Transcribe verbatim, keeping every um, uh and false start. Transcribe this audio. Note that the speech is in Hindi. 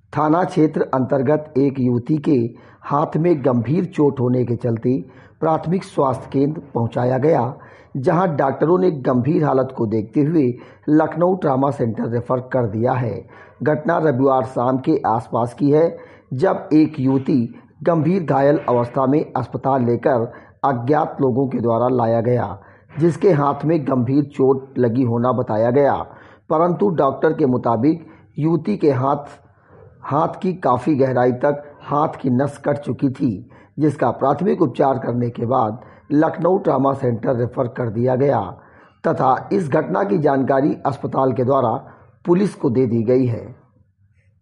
थाना क्षेत्र अंतर्गत एक युवती के हाथ में गंभीर चोट होने के चलते प्राथमिक स्वास्थ्य केंद्र पहुंचाया गया, जहां डॉक्टरों ने गंभीर हालत को देखते हुए लखनऊ ट्रामा सेंटर रेफर कर दिया है। घटना रविवार शाम के आसपास की है, जब एक युवती गंभीर घायल अवस्था में अस्पताल लेकर अज्ञात लोगों के द्वारा लाया गया, जिसके हाथ में गंभीर चोट लगी होना बताया गया। परंतु डॉक्टर के मुताबिक युवती के हाथ हाथ की काफ़ी गहराई तक हाथ की नस कट चुकी थी, जिसका प्राथमिक उपचार करने के बाद लखनऊ ट्रामा सेंटर रेफर कर दिया गया तथा इस घटना की जानकारी अस्पताल के द्वारा पुलिस को दे दी गई है।